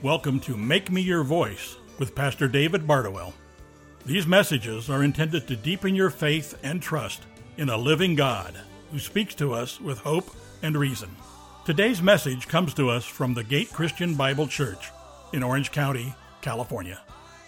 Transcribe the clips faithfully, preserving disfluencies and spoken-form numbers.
Welcome to Make Me Your Voice with Pastor David Bardowell. These messages are intended to deepen your faith and trust in a living God who speaks to us with hope and reason. Today's message comes to us from the Gate Christian Bible Church in Orange County, California.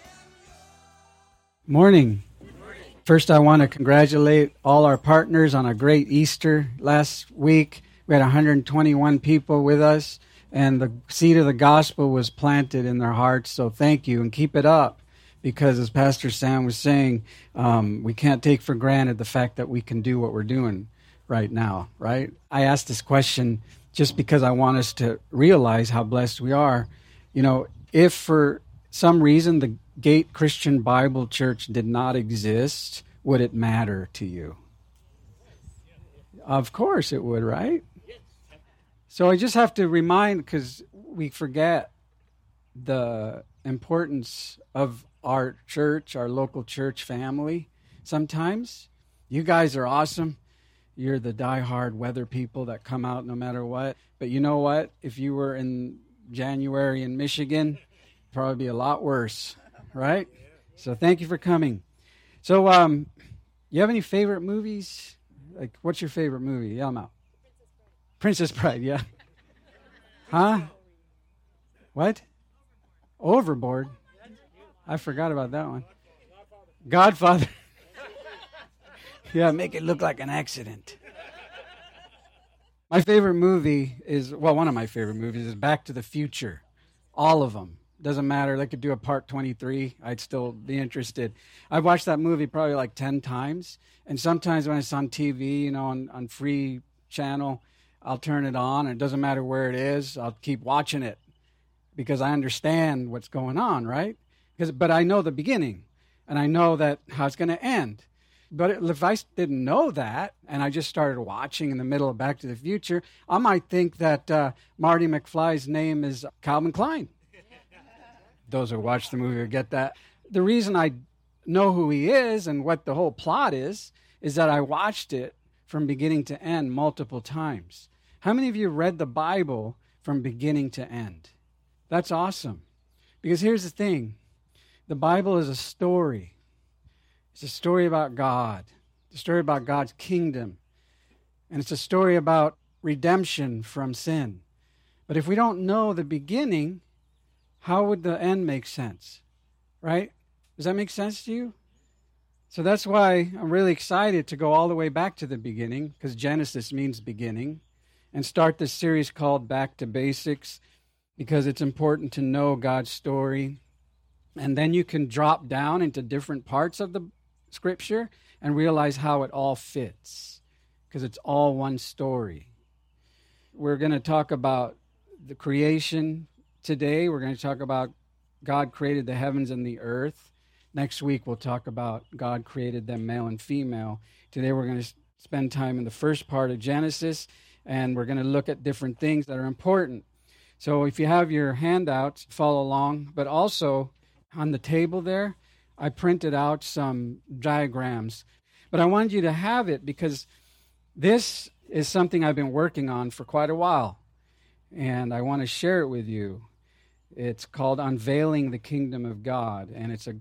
Morning. First, I want to congratulate all our partners on a great Easter last week. We had one hundred twenty-one people with us, and the seed of the gospel was planted in their hearts, so thank you, and keep it up, because as Pastor Sam was saying, um, we can't take for granted the fact that we can do what we're doing right now, right? I asked this question just because I want us to realize how blessed we are. You know, if for some reason the Gate Christian Bible Church did not exist, would it matter to you? Of course it would, right? So I just have to remind, because we forget the importance of our church, our local church family sometimes. You guys are awesome. You're the diehard weather people that come out no matter what. But you know what? If you were in January in Michigan, probably be a lot worse, right? So thank you for coming. So, um, you have any favorite movies? Like, what's your favorite movie? Yeah, I'm out. Princess Bride, yeah. Huh? What? Overboard? I forgot about that one. Godfather. Yeah, make it look like an accident. My favorite movie is, well, one of my favorite movies is Back to the Future. All of them. Doesn't matter. They could do a part twenty-three. I'd still be interested. I've watched that movie probably like ten times. And sometimes when it's on T V, you know, on, on free channel, I'll turn it on. And it doesn't matter where it is. I'll keep watching it because I understand what's going on, right? Because, but I know the beginning. And I know that how it's going to end. But if I didn't know that, and I just started watching in the middle of Back to the Future, I might think that uh, Marty McFly's name is Calvin Klein. Those who watch the movie will get that. The reason I know who he is and what the whole plot is, is that I watched it from beginning to end multiple times. How many of you read the Bible from beginning to end? That's awesome. Because here's the thing. The Bible is a story. It's a story about God. It's a story about God's kingdom. And it's a story about redemption from sin. But if we don't know the beginning, how would the end make sense? Right? Does that make sense to you? So that's why I'm really excited to go all the way back to the beginning, because Genesis means beginning, and start this series called Back to Basics, because it's important to know God's story. And then you can drop down into different parts of the Scripture and realize how it all fits, because it's all one story. We're going to talk about the creation today. We're going to talk about God created the heavens and the earth. Next week, we'll talk about God created them male and female. Today, we're going to spend time in the first part of Genesis, and we're going to look at different things that are important. So if you have your handouts, follow along. But also, on the table there, I printed out some diagrams. But I wanted you to have it because this is something I've been working on for quite a while. And I want to share it with you. It's called Unveiling the Kingdom of God, and it's a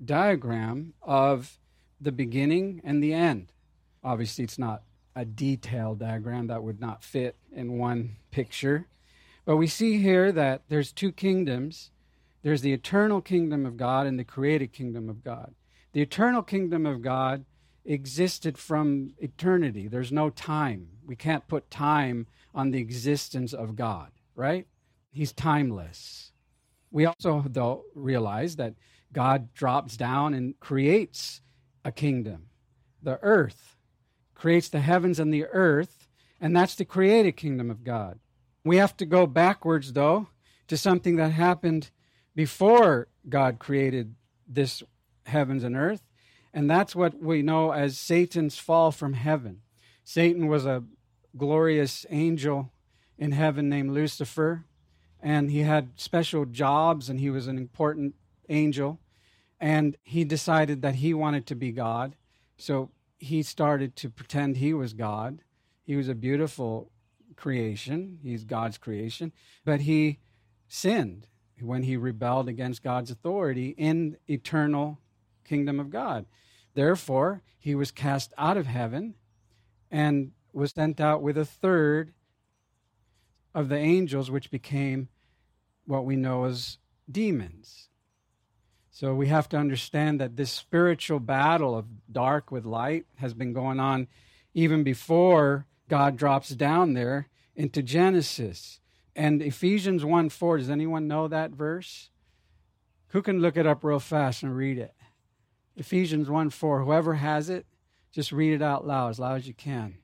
diagram of the beginning and the end. Obviously, it's not a detailed diagram that would not fit in one picture. But we see here that there's two kingdoms. There's the eternal kingdom of God and the created kingdom of God. The eternal kingdom of God existed from eternity. There's no time. We can't put time on the existence of God, right? He's timeless. We also, though, realize that God drops down and creates a kingdom, the earth, creates the heavens and the earth, and that's the created kingdom of God. We have to go backwards, though, to something that happened before God created this heavens and earth, and that's what we know as Satan's fall from heaven. Satan was a glorious angel in heaven named Lucifer, and he had special jobs, and he was an important angel, and he decided that he wanted to be God, so he started to pretend he was God. He was a beautiful creation. He's God's creation, but he sinned, when he rebelled against God's authority in eternal kingdom of God. Therefore, he was cast out of heaven and was sent out with a third of the angels, which became what we know as demons. So we have to understand that this spiritual battle of dark with light has been going on even before God drops down there into Genesis. And Ephesians one four, does anyone know that verse? Who can look it up real fast and read it? Ephesians one four, whoever has it, just read it out loud, as loud as you can.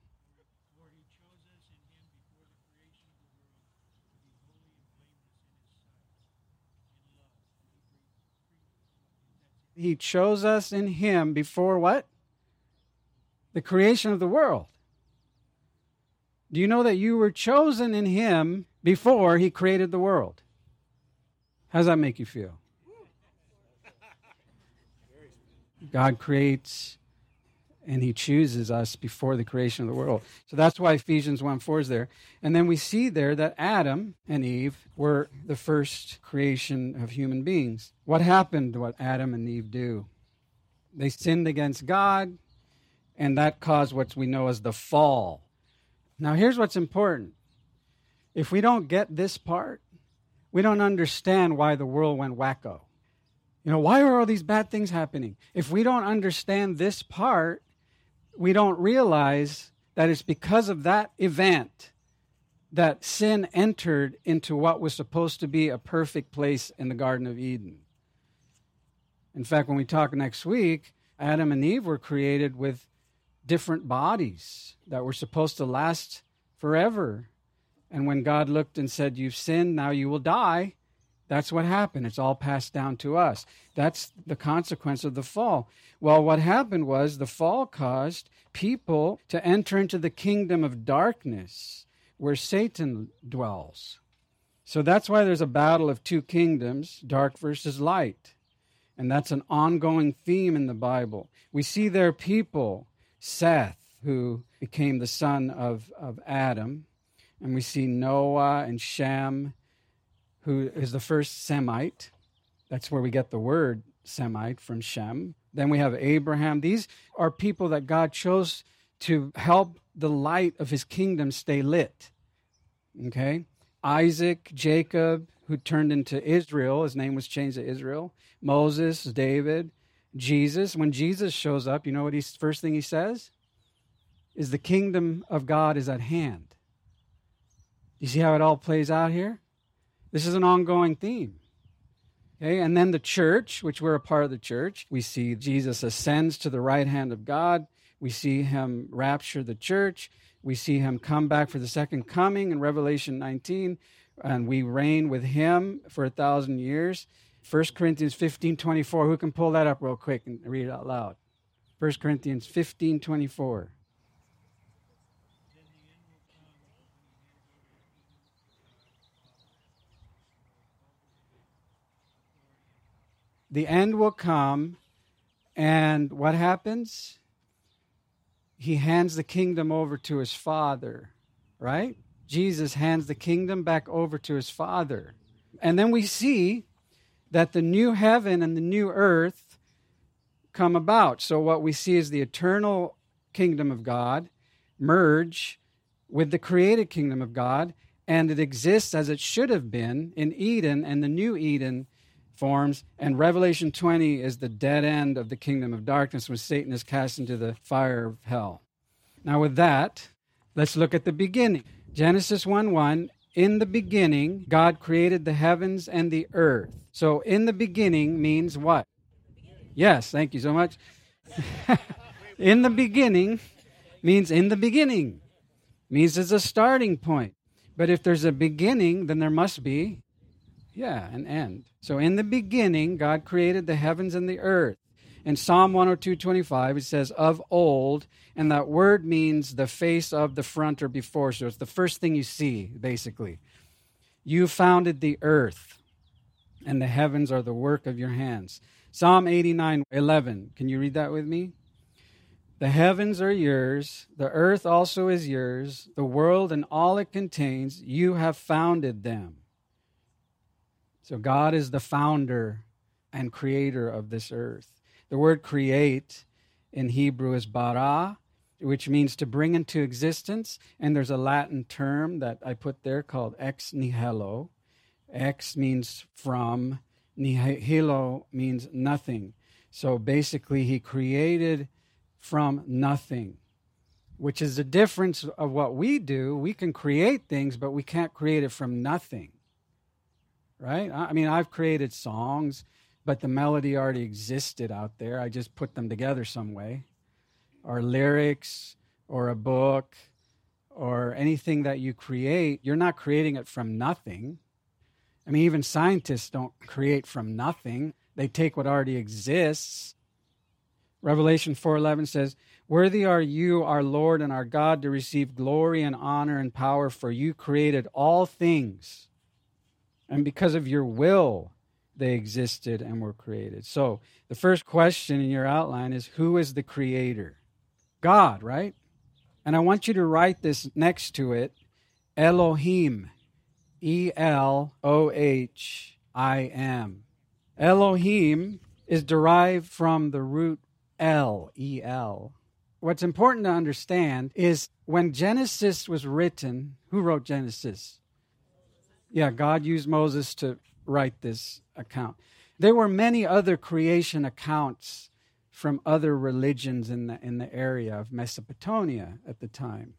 He chose us in him before what? The creation of the world. Do you know that you were chosen in him before he created the world? How does that make you feel? God creates and he chooses us before the creation of the world. So that's why Ephesians one four is there. And then we see there that Adam and Eve were the first creation of human beings. What happened to what Adam and Eve do? They sinned against God, and that caused what we know as the fall. Now here's what's important. If we don't get this part, we don't understand why the world went wacko. You know, why are all these bad things happening? If we don't understand this part, we don't realize that it's because of that event that sin entered into what was supposed to be a perfect place in the Garden of Eden. In fact, when we talk next week, Adam and Eve were created with different bodies that were supposed to last forever. And when God looked and said, "You've sinned, now you will die," that's what happened. It's all passed down to us. That's the consequence of the fall. Well, what happened was the fall caused people to enter into the kingdom of darkness where Satan dwells. So that's why there's a battle of two kingdoms, dark versus light. And that's an ongoing theme in the Bible. We see there people, Seth, who became the son of, of Adam, and we see Noah and Shem, who is the first Semite. That's where we get the word Semite from Shem. Then we have Abraham. These are people that God chose to help the light of his kingdom stay lit. Okay? Isaac, Jacob, who turned into Israel. His name was changed to Israel. Moses, David, Jesus. When Jesus shows up, you know what he's first thing he says? Is the kingdom of God is at hand. You see how it all plays out here? This is an ongoing theme. Okay, and then the church, which we're a part of the church, we see Jesus ascends to the right hand of God. We see him rapture the church. We see him come back for the second coming in Revelation nineteen, and we reign with him for a thousand years. First Corinthians fifteen twenty-four. Who can pull that up real quick and read it out loud? First Corinthians fifteen twenty-four. The end will come, and what happens? He hands the kingdom over to his Father, right? Jesus hands the kingdom back over to his Father. And then we see that the new heaven and the new earth come about. So what we see is the eternal kingdom of God merge with the created kingdom of God, and it exists as it should have been in Eden, and the new Eden forms, and Revelation twenty is the dead end of the kingdom of darkness when Satan is cast into the fire of hell. Now with that, let's look at the beginning. Genesis one one, in the beginning, God created the heavens and the earth. So in the beginning means what? Yes, thank you so much. In the beginning means in the beginning. Means it's a starting point. But if there's a beginning, then there must be Yeah, an end. So in the beginning, God created the heavens and the earth. In Psalm one oh two twenty-five, it says, of old, and that word means the face of, the front, or before. So it's the first thing you see, basically. You founded the earth, and the heavens are the work of your hands. Psalm eighty-nine eleven. Can you read that with me? The heavens are yours, the earth also is yours, the world and all it contains, you have founded them. So God is the founder and creator of this earth. The word create in Hebrew is bara, which means to bring into existence. And there's a Latin term that I put there called ex nihilo. Ex means from, nihilo means nothing. So basically he created from nothing, which is the difference of what we do. We can create things, but we can't create it from nothing. Right? I mean, I've created songs, but the melody already existed out there. I just put them together some way. Or lyrics, or a book, or anything that you create, you're not creating it from nothing. I mean, even scientists don't create from nothing. They take what already exists. Revelation four eleven says, "Worthy are you, our Lord and our God, to receive glory and honor and power, for you created all things. And because of your will, they existed and were created." So the first question in your outline is, who is the creator? God, right? And I want you to write this next to it, Elohim, E L O H I M. Elohim is derived from the root El, E L. What's important to understand is when Genesis was written, who wrote Genesis? Yeah, God used Moses to write this account. There were many other creation accounts from other religions in the in the area of Mesopotamia at the time.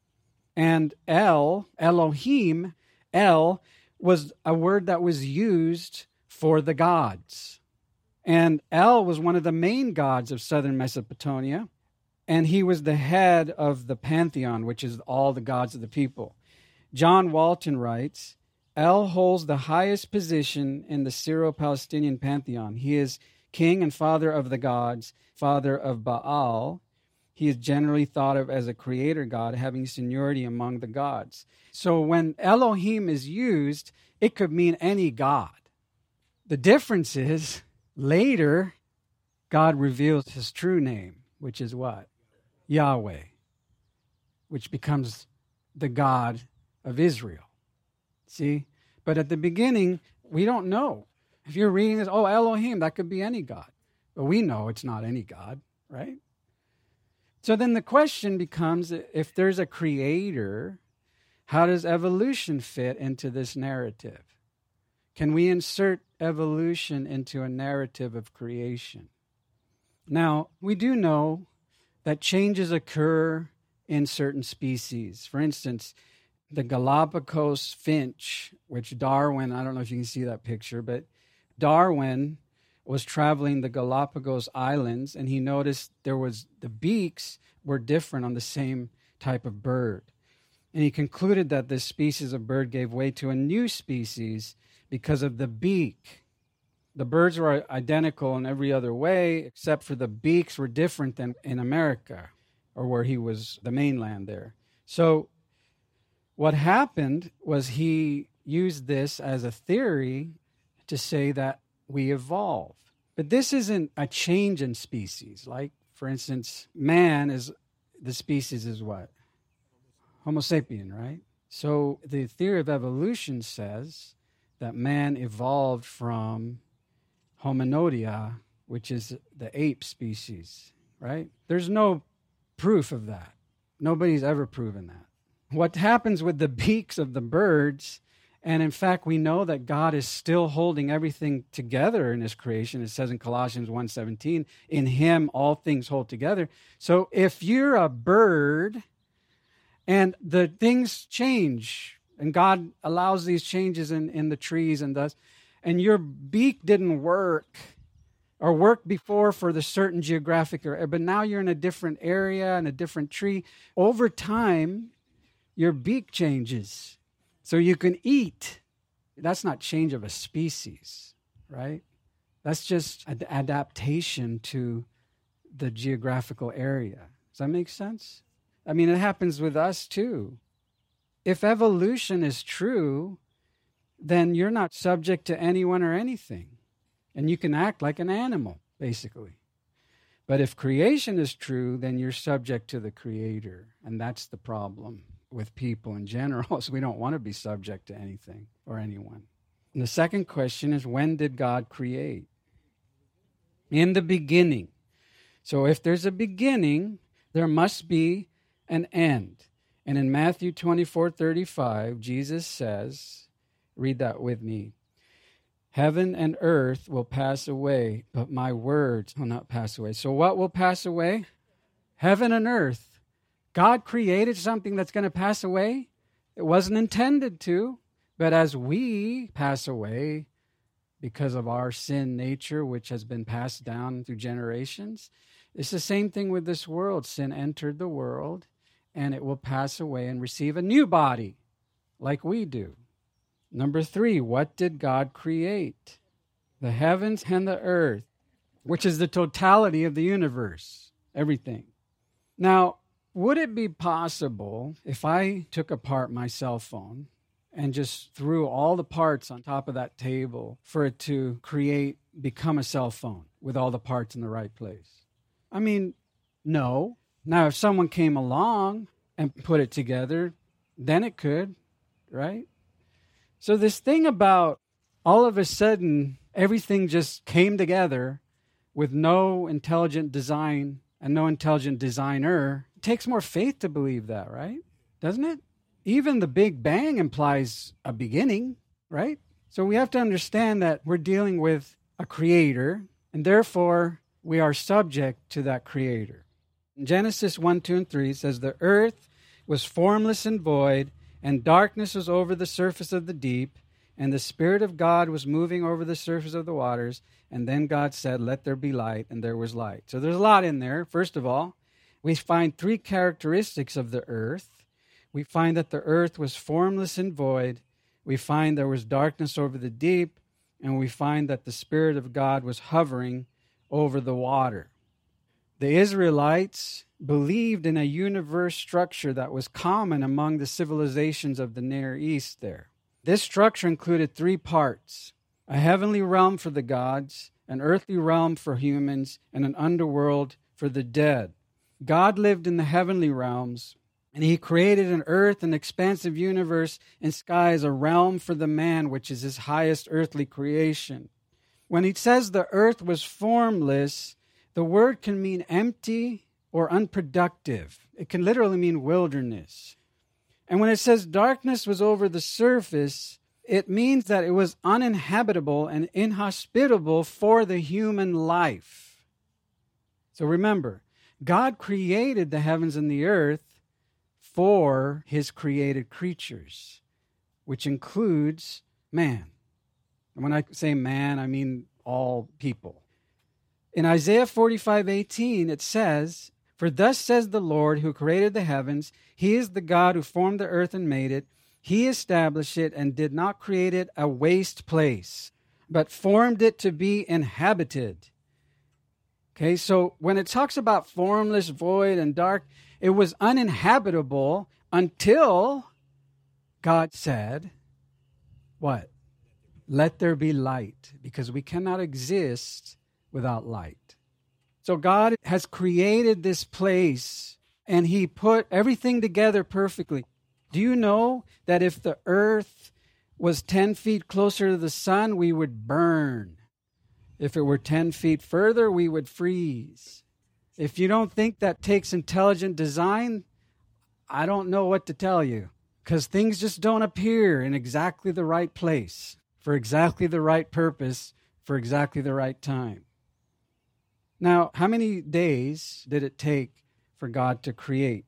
And El, Elohim, El, was a word that was used for the gods. And El was one of the main gods of southern Mesopotamia, and he was the head of the pantheon, which is all the gods of the people. John Walton writes, El holds the highest position in the Syro-Palestinian pantheon. He is king and father of the gods, father of Baal. He is generally thought of as a creator god, having seniority among the gods. So when Elohim is used, it could mean any god. The difference is, later, God reveals his true name, which is what? Yahweh, which becomes the God of Israel. See? But at the beginning, we don't know. If you're reading this, oh, Elohim, that could be any God. But we know it's not any God, right? So then the question becomes, if there's a creator, how does evolution fit into this narrative? Can we insert evolution into a narrative of creation? Now, we do know that changes occur in certain species. For instance, the Galapagos finch, which Darwin, I don't know if you can see that picture, but Darwin was traveling the Galapagos Islands, and he noticed there was the beaks were different on the same type of bird. And he concluded that this species of bird gave way to a new species because of the beak. The birds were identical in every other way, except for the beaks were different than in America, or where he was, the mainland there. So what happened was he used this as a theory to say that we evolve. But this isn't a change in species. Like, for instance, man is, the species is what? Homo sapien, right? So the theory of evolution says that man evolved from Hominodia, which is the ape species, right? There's no proof of that. Nobody's ever proven that. What happens with the beaks of the birds, and in fact, we know that God is still holding everything together in his creation. It says in Colossians one seventeen, in him all things hold together. So if you're a bird and the things change, and God allows these changes in, in the trees and thus, and your beak didn't work or worked before for the certain geographic area, but now you're in a different area and a different tree, over time, your beak changes. So you can eat. That's not change of a species, right? That's just an adaptation to the geographical area. Does that make sense? I mean, it happens with us too. If evolution is true, then you're not subject to anyone or anything. And you can act like an animal, basically. But if creation is true, then you're subject to the Creator. And that's the problem with people in general, is we don't want to be subject to anything or anyone. And the second question is, when did God create? In the beginning. So if there's a beginning, there must be an end. And in Matthew twenty-four thirty-five, Jesus says, read that with me, heaven and earth will pass away, but my words will not pass away. So what will pass away? Heaven and earth. God created something that's going to pass away. It wasn't intended to, but as we pass away because of our sin nature, which has been passed down through generations, it's the same thing with this world. Sin entered the world, and it will pass away and receive a new body like we do. Number three, what did God create? The heavens and the earth, which is the totality of the universe, everything. Now, would it be possible if I took apart my cell phone and just threw all the parts on top of that table for it to create, become a cell phone with all the parts in the right place? I mean, no. Now, if someone came along and put it together, then it could, right? So this thing about all of a sudden, everything just came together with no intelligent design and no intelligent designer, it takes more faith to believe that, right? Doesn't it? Even the Big Bang implies a beginning, right? So we have to understand that we're dealing with a creator, and therefore we are subject to that creator. In Genesis one, two, and three, it says, the earth was formless and void, and darkness was over the surface of the deep, and the Spirit of God was moving over the surface of the waters. And then God said, let there be light, and there was light. So there's a lot in there. First of all, we find three characteristics of the earth. We find that the earth was formless and void. We find there was darkness over the deep, and we find that the Spirit of God was hovering over the water. The Israelites believed in a universe structure that was common among the civilizations of the Near East there. This structure included three parts: a heavenly realm for the gods, an earthly realm for humans, and an underworld for the dead. God lived in the heavenly realms, and he created an earth, an expansive universe, and sky as a realm for the man, which is his highest earthly creation. When he says the earth was formless, the word can mean empty or unproductive. It can literally mean wilderness. And when it says darkness was over the surface, it means that it was uninhabitable and inhospitable for the human life. So remember, God created the heavens and the earth for his created creatures, which includes man. And when I say man, I mean all people. In Isaiah forty-five eighteen, it says, for thus says the Lord who created the heavens, he is the God who formed the earth and made it. He established it and did not create it a waste place, but formed it to be inhabited. Okay, so when it talks about formless, void, and dark, it was uninhabitable until God said, what? Let there be light, because we cannot exist without light. So God has created this place, and he put everything together perfectly. Do you know that if the earth was ten feet closer to the sun, we would burn? If it were ten feet further, we would freeze. If you don't think that takes intelligent design, I don't know what to tell you, because things just don't appear in exactly the right place, for exactly the right purpose, for exactly the right time. Now, how many days did it take for God to create?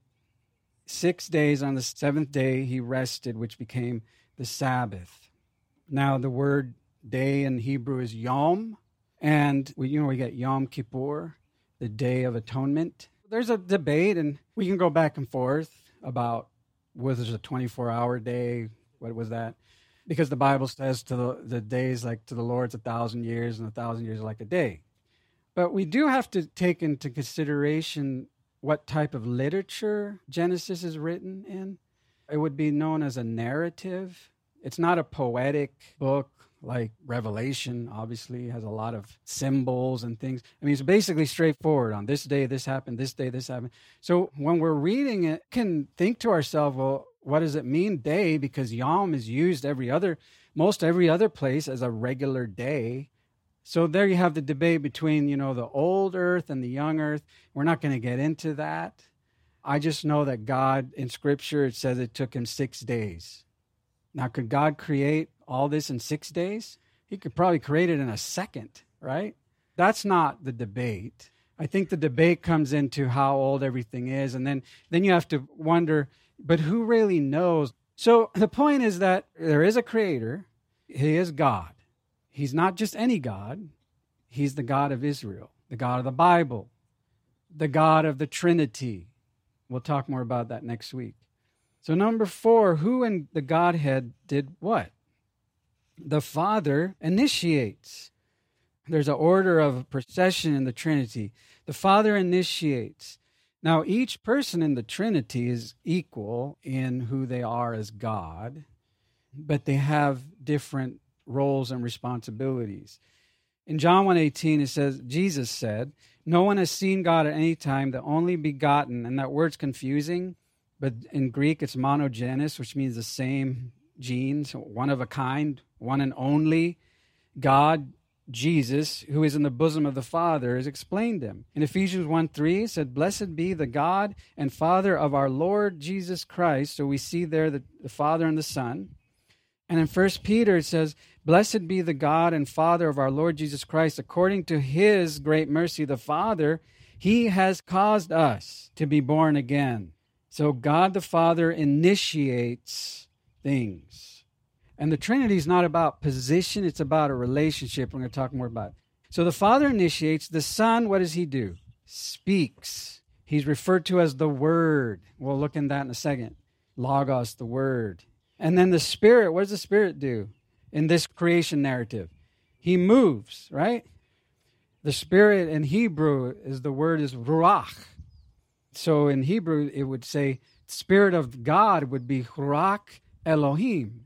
Six days. On the seventh day, he rested, which became the Sabbath. Now, the word day in Hebrew is Yom, and we, you know, we get Yom Kippur, the Day of Atonement. There's a debate, and we can go back and forth about whether it's a twenty-four hour day, what was that? Because the Bible says to the, the days like to the Lord's a thousand years, and a thousand years like a day. But we do have to take into consideration what type of literature Genesis is written in. It would be known as a narrative. It's not a poetic book like Revelation, obviously, has a lot of symbols and things. I mean, it's basically straightforward. On this day, this happened. This day, this happened. So when we're reading it, we can think to ourselves, well, what does it mean, day? Because Yom is used every other. most every other place as a regular day. So there you have the debate between, you know, the old earth and the young earth. We're not going to get into that. I just know that God, in Scripture, it says it took him six days. Now, could God create all this in six days? He could probably create it in a second, right? That's not the debate. I think the debate comes into how old everything is, and then, then you have to wonder, but who really knows? So the point is that there is a creator. He is God. He's not just any God. He's the God of Israel, the God of the Bible, the God of the Trinity. We'll talk more about that next week. So number four, who in the Godhead did what? The Father initiates. There's an order of procession in the Trinity. The Father initiates. Now, each person in the Trinity is equal in who they are as God, but they have different roles and responsibilities. In John one eighteen, it says, Jesus said, "No one has seen God at any time, the only begotten," and that word's confusing, but in Greek it's monogenes, which means the same gene, so one of a kind, one and only God, Jesus, who is in the bosom of the Father, has explained him. In Ephesians one three, it said, "Blessed be the God and Father of our Lord Jesus Christ." So we see there the, the Father and the Son. And in First Peter, it says, "Blessed be the God and Father of our Lord Jesus Christ. According to his great mercy, the Father, he has caused us to be born again." So God the Father initiates things. And the Trinity is not about position, it's about a relationship. We're going to talk more about it. So the Father initiates. The Son, what does he do? Speaks. He's referred to as the Word. We'll look in that in a second. Logos, the Word. And then the Spirit, what does the Spirit do in this creation narrative? He moves, right? The Spirit in Hebrew is the word is ruach. So in Hebrew, it would say Spirit of God would be ruach Elohim.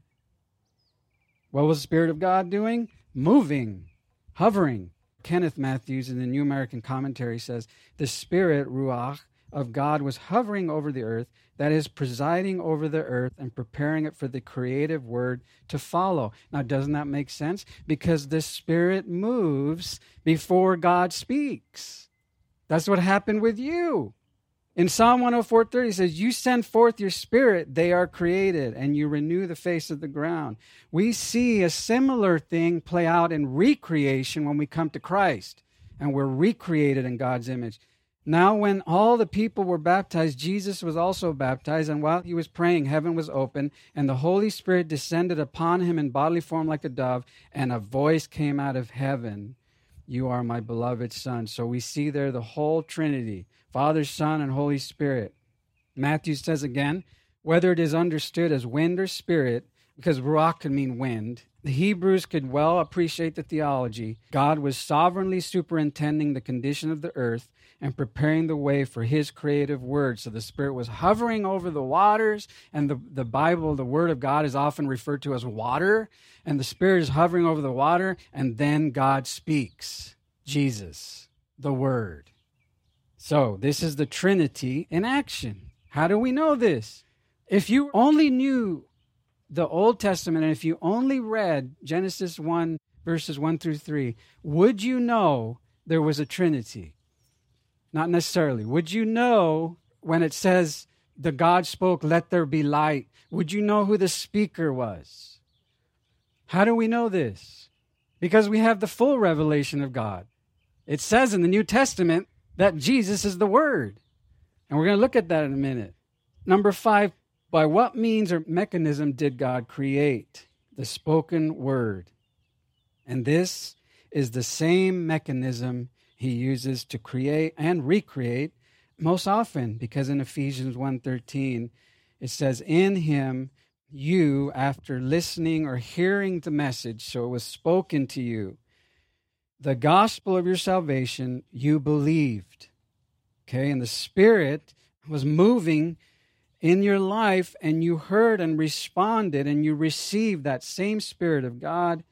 What was the Spirit of God doing? Moving, hovering. Kenneth Matthews in the New American Commentary says, the Spirit, ruach, of God was hovering over the earth, that is, presiding over the earth and preparing it for the creative word to follow. Now, doesn't that make sense? Because the Spirit moves before God speaks. That's what happened with you. In Psalm one oh four thirty, it says, "You send forth your Spirit, they are created, and you renew the face of the ground." We see a similar thing play out in recreation when we come to Christ, and we're recreated in God's image. Now, when all the people were baptized, Jesus was also baptized, and while he was praying, heaven was open, and the Holy Spirit descended upon him in bodily form like a dove, and a voice came out of heaven, "You are my beloved Son." So we see there the whole Trinity, Father, Son, and Holy Spirit. Matthew says again, whether it is understood as wind or spirit, because ruach could mean wind, the Hebrews could well appreciate the theology. God was sovereignly superintending the condition of the earth and preparing the way for his creative word. So the Spirit was hovering over the waters, and the, the Bible, the Word of God, is often referred to as water, and the Spirit is hovering over the water, and then God speaks. Jesus, the Word. So this is the Trinity in action. How do we know this? If you only knew the Old Testament, and if you only read Genesis one, verses one through three, would you know there was a Trinity? Not necessarily. Would you know when it says the God spoke, "Let there be light"? Would you know who the speaker was? How do we know this? Because we have the full revelation of God. It says in the New Testament that Jesus is the Word. And we're going to look at that in a minute. Number five, by what means or mechanism did God create? The spoken word. And this is the same mechanism he uses to create and recreate most often, because in Ephesians one thirteen, it says, "In him you, after listening or hearing the message," so it was spoken to you, "the gospel of your salvation, you believed." Okay, and the Spirit was moving in your life, and you heard and responded, and you received that same Spirit of God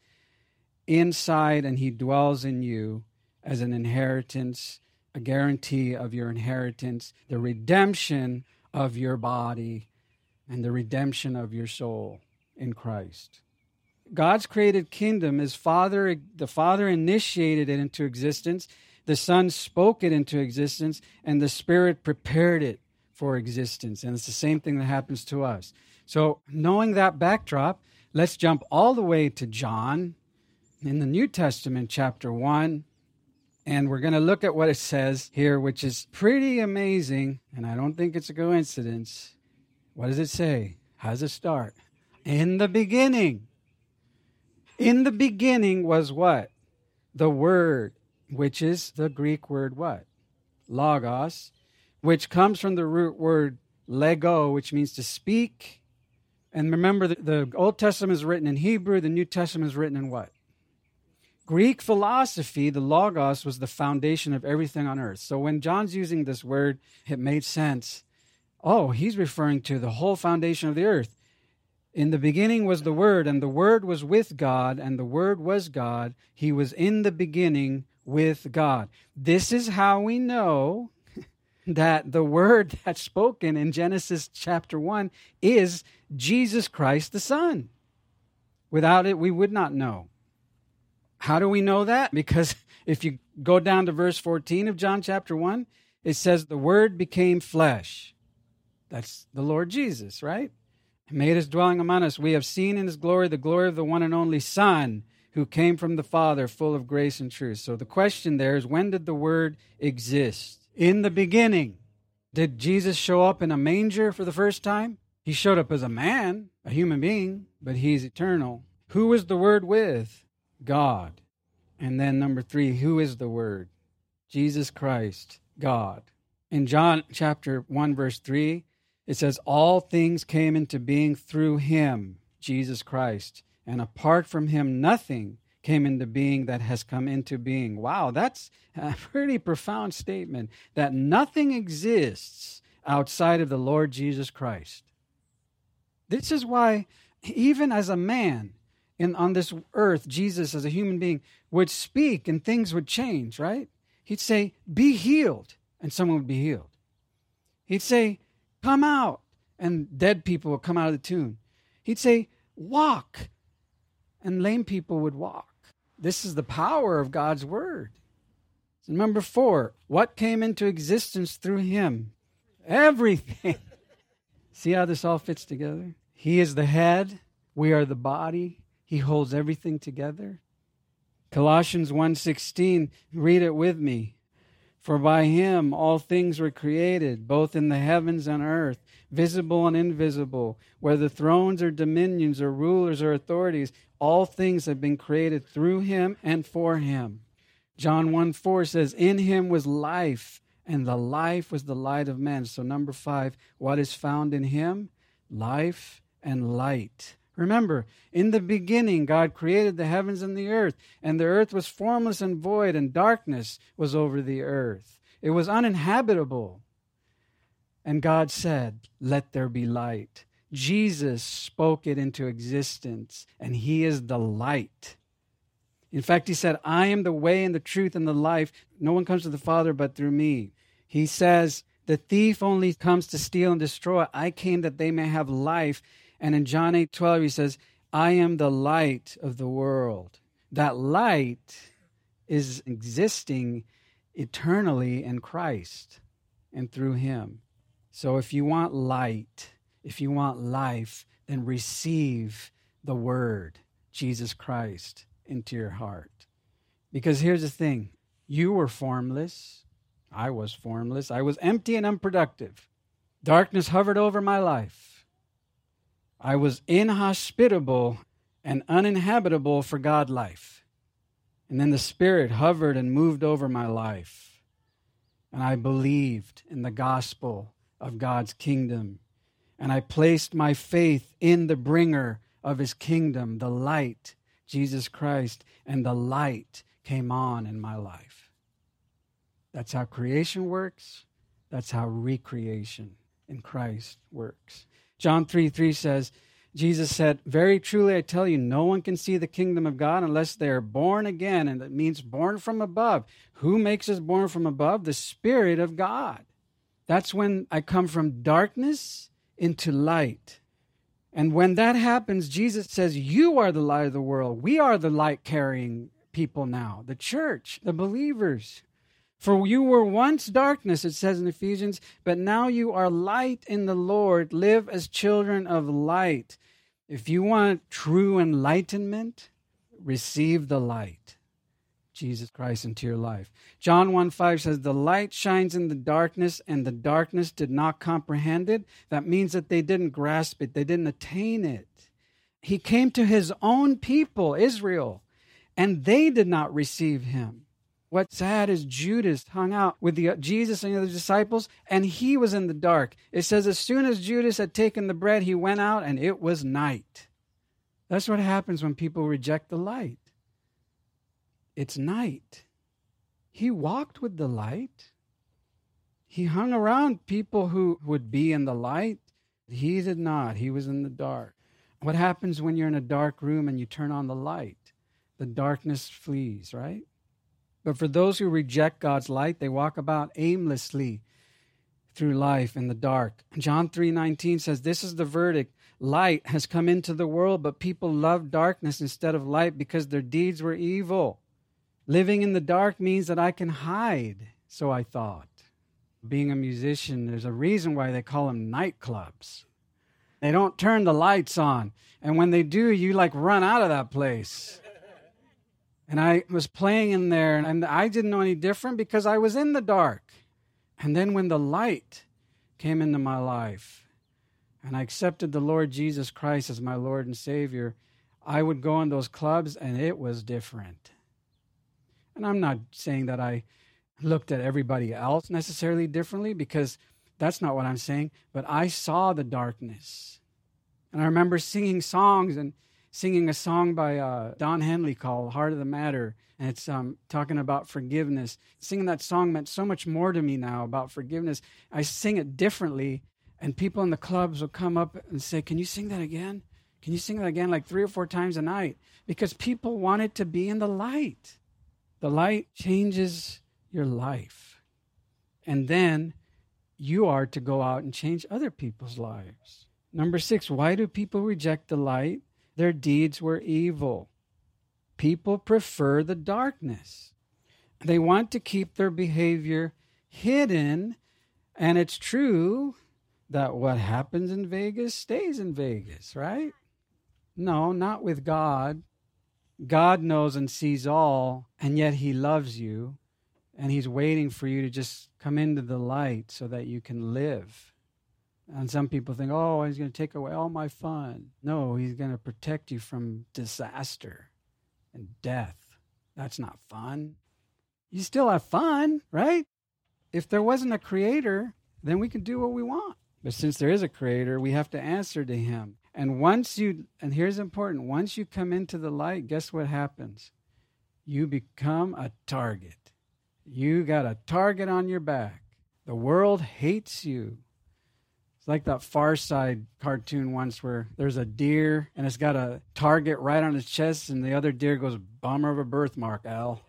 inside, and he dwells in you as an inheritance, a guarantee of your inheritance, the redemption of your body, and the redemption of your soul in Christ. God's created kingdom is Father, the Father initiated it into existence, the Son spoke it into existence, and the Spirit prepared it for existence. And it's the same thing that happens to us. So knowing that backdrop, let's jump all the way to John in the New Testament, chapter one. And we're going to look at what it says here, which is pretty amazing. And I don't think it's a coincidence. What does it say? How does it start? In the beginning. In the beginning was what? The Word, which is the Greek word what? Logos, which comes from the root word lego, which means to speak. And remember, the, the Old Testament is written in Hebrew. The New Testament is written in what? Greek philosophy, the Logos, was the foundation of everything on earth. So when John's using this word, it made sense. Oh, he's referring to the whole foundation of the earth. In the beginning was the Word, and the Word was with God, and the Word was God. He was in the beginning with God. This is how we know that the Word that's spoken in Genesis chapter one is Jesus Christ the Son. Without it, we would not know. How do we know that? Because if you go down to verse fourteen of John chapter one, it says the Word became flesh. That's the Lord Jesus, right? He made his dwelling among us. We have seen in his glory the glory of the one and only Son who came from the Father, full of grace and truth. So the question there is, when did the Word exist? In the beginning. Did Jesus show up in a manger for the first time? He showed up as a man, a human being, but he's eternal. Who was the Word with? God. And then number three, who is the Word? Jesus Christ, God. In John chapter one, verse three, it says, all things came into being through him, Jesus Christ. And apart from him, nothing came into being that has come into being. Wow, that's a pretty profound statement, that nothing exists outside of the Lord Jesus Christ. This is why, even as a man in, on this earth, Jesus as a human being would speak and things would change, right? He'd say, be healed, and someone would be healed. He'd say, come out, and dead people would come out of the tomb. He'd say, walk, and lame people would walk. This is the power of God's Word. So number four, what came into existence through him? Everything. See how this all fits together? He is the head. We are the body. He holds everything together. Colossians one sixteen, read it with me. For by him all things were created, both in the heavens and earth, visible and invisible, whether thrones or dominions or rulers or authorities, all things have been created through him and for him. John one four says, in him was life, and the life was the light of men. So number five, what is found in him? Life and light. Remember, in the beginning, God created the heavens and the earth, and the earth was formless and void, and darkness was over the earth. It was uninhabitable. And God said, let there be light. Jesus spoke it into existence, and he is the light. In fact, he said, I am the way and the truth and the life. No one comes to the Father but through me. He says, the thief only comes to steal and destroy. I came that they may have life. And in John eight twelve, he says, I am the light of the world. That light is existing eternally in Christ and through him. So if you want light, if you want life, then receive the Word, Jesus Christ, into your heart. Because here's the thing. You were formless. I was formless. I was empty and unproductive. Darkness hovered over my life. I was inhospitable and uninhabitable for God life. And then the Spirit hovered and moved over my life. And I believed in the gospel of God's kingdom. And I placed my faith in the bringer of his kingdom, the light, Jesus Christ, and the light came on in my life. That's how creation works. That's how recreation in Christ works. John three three says, Jesus said, very truly I tell you, no one can see the kingdom of God unless they are born again. And that means born from above. Who makes us born from above? The Spirit of God. That's when I come from darkness into light. And when that happens, Jesus says, you are the light of the world. We are the light-carrying people now, the church, the believers. For you were once darkness, it says in Ephesians, but now you are light in the Lord. Live as children of light. If you want true enlightenment, receive the light, Jesus Christ, into your life. John one five says, the light shines in the darkness, and the darkness did not comprehend it. That means that they didn't grasp it. They didn't attain it. He came to his own people, Israel, and they did not receive him. What's sad is Judas hung out with the, Jesus and the other disciples, and he was in the dark. It says as soon as Judas had taken the bread, he went out, and it was night. That's what happens when people reject the light. It's night. He walked with the light. He hung around people who would be in the light. He did not. He was in the dark. What happens when you're in a dark room and you turn on the light? The darkness flees, right? But for those who reject God's light, they walk about aimlessly through life in the dark. John three nineteen says, this is the verdict. Light has come into the world, but people love darkness instead of light because their deeds were evil. Living in the dark means that I can hide, so I thought. Being a musician, there's a reason why they call them nightclubs. They don't turn the lights on. And when they do, you like run out of that place. And I was playing in there, and I didn't know any different because I was in the dark. And then when the light came into my life, and I accepted the Lord Jesus Christ as my Lord and Savior, I would go in those clubs, and it was different. And I'm not saying that I looked at everybody else necessarily differently, because that's not what I'm saying, but I saw the darkness. And I remember singing songs and singing a song by uh, Don Henley called Heart of the Matter, and it's um, talking about forgiveness. Singing that song meant so much more to me now about forgiveness. I sing it differently, and people in the clubs will come up and say, can you sing that again? Can you sing that again like three or four times a night? Because people wanted to be in the light. The light changes your life. And then you are to go out and change other people's lives. Number six, why do people reject the light? Their deeds were evil. People prefer the darkness. They want to keep their behavior hidden, and it's true that what happens in Vegas stays in Vegas, right? No, not with God. God knows and sees all, and yet he loves you, and he's waiting for you to just come into the light so that you can live. And some people think, oh, he's going to take away all my fun. No, he's going to protect you from disaster and death. That's not fun. You still have fun, right? If there wasn't a creator, then we can do what we want. But since there is a creator, we have to answer to him. And once you, and here's important, once you come into the light, guess what happens? You become a target. You got a target on your back. The world hates you. Like that Far Side cartoon once where there's a deer and it's got a target right on its chest and the other deer goes, bummer of a birthmark, Al.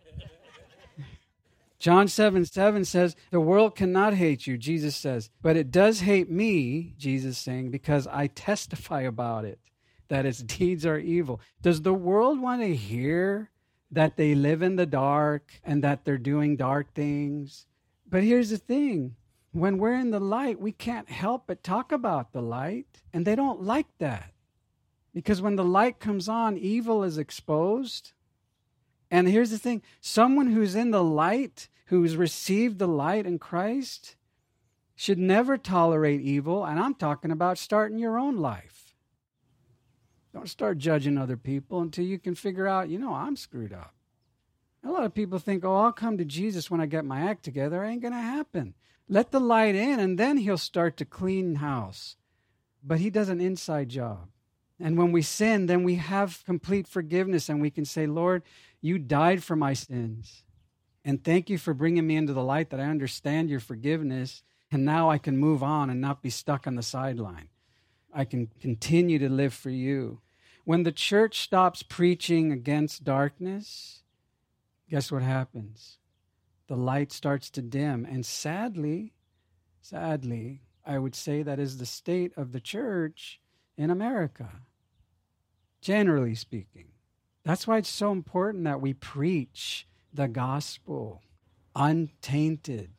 John seven seven says, the world cannot hate you, Jesus says, but it does hate me, Jesus saying, because I testify about it, that its deeds are evil. Does the world want to hear that they live in the dark and that they're doing dark things? But here's the thing. When we're in the light, we can't help but talk about the light, and they don't like that. Because when the light comes on, evil is exposed. And here's the thing, someone who's in the light, who's received the light in Christ, should never tolerate evil, and I'm talking about starting your own life. Don't start judging other people until you can figure out, you know, I'm screwed up. A lot of people think, oh, I'll come to Jesus when I get my act together. It ain't going to happen. Let the light in, and then he'll start to clean house. But he does an inside job. And when we sin, then we have complete forgiveness, and we can say, Lord, you died for my sins. And thank you for bringing me into the light that I understand your forgiveness, and now I can move on and not be stuck on the sideline. I can continue to live for you. When the church stops preaching against darkness, guess what happens? The light starts to dim. And sadly, sadly, I would say that is the state of the church in America, generally speaking. That's why it's so important that we preach the gospel, untainted,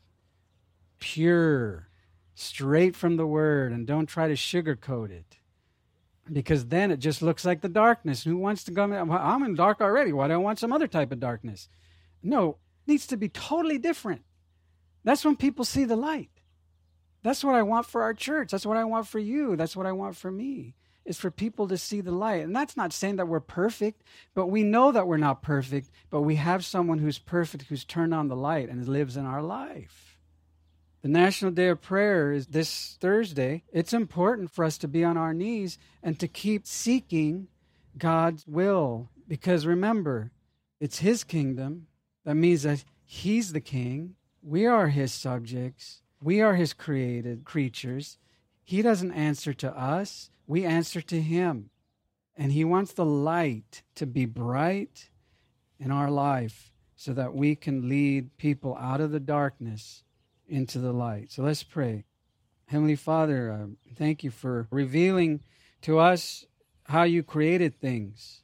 pure, straight from the Word, and don't try to sugarcoat it. Because then it just looks like the darkness. Who wants to go? I'm in dark already. Why do I want some other type of darkness? No, it needs to be totally different. That's when people see the light. That's what I want for our church. That's what I want for you. That's what I want for me, is for people to see the light. And that's not saying that we're perfect, but we know that we're not perfect, but we have someone who's perfect, who's turned on the light and lives in our life. The National Day of Prayer is this Thursday. It's important for us to be on our knees and to keep seeking God's will. Because remember, it's His kingdom. That means that He's the king. We are His subjects. We are His created creatures. He doesn't answer to us. We answer to Him. And He wants the light to be bright in our life so that we can lead people out of the darkness into the light. So let's pray. Heavenly Father, uh, thank you for revealing to us how you created things.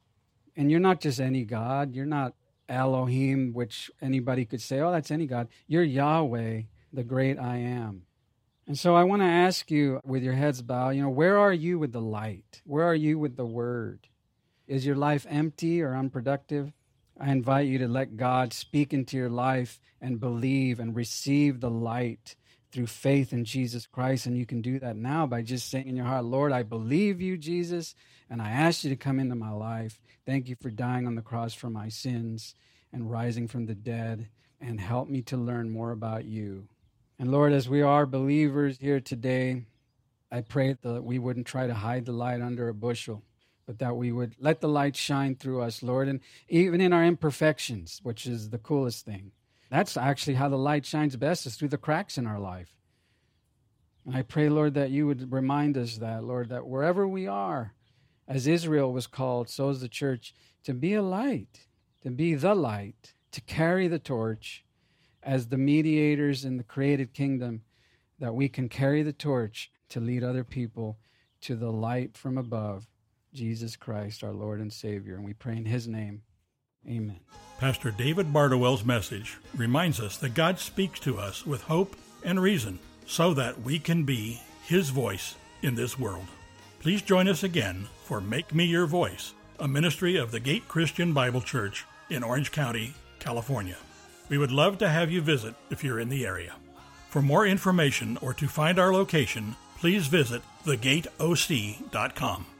And you're not just any God. You're not Elohim, which anybody could say, oh, that's any God. You're Yahweh, the great I am. And so I want to ask you, with your heads bowed, you know, where are you with the light? Where are you with the Word? Is your life empty or unproductive? I invite you to let God speak into your life and believe and receive the light through faith in Jesus Christ. And you can do that now by just saying in your heart, Lord, I believe you, Jesus, and I ask you to come into my life. Thank you for dying on the cross for my sins and rising from the dead, and help me to learn more about you. And Lord, as we are believers here today, I pray that we wouldn't try to hide the light under a bushel, but that we would let the light shine through us, Lord, and even in our imperfections, which is the coolest thing. That's actually how the light shines best, is through the cracks in our life. And I pray, Lord, that you would remind us that, Lord, that wherever we are, as Israel was called, so is the church, to be a light, to be the light, to carry the torch as the mediators in the created kingdom, that we can carry the torch to lead other people to the light from above, Jesus Christ, our Lord and Savior. And we pray in His name. Amen. Pastor David Bardowell's message reminds us that God speaks to us with hope and reason so that we can be His voice in this world. Please join us again for Make Me Your Voice, a ministry of the Gate Christian Bible Church in Orange County, California. We would love to have you visit if you're in the area. For more information or to find our location, please visit the gate o c dot com.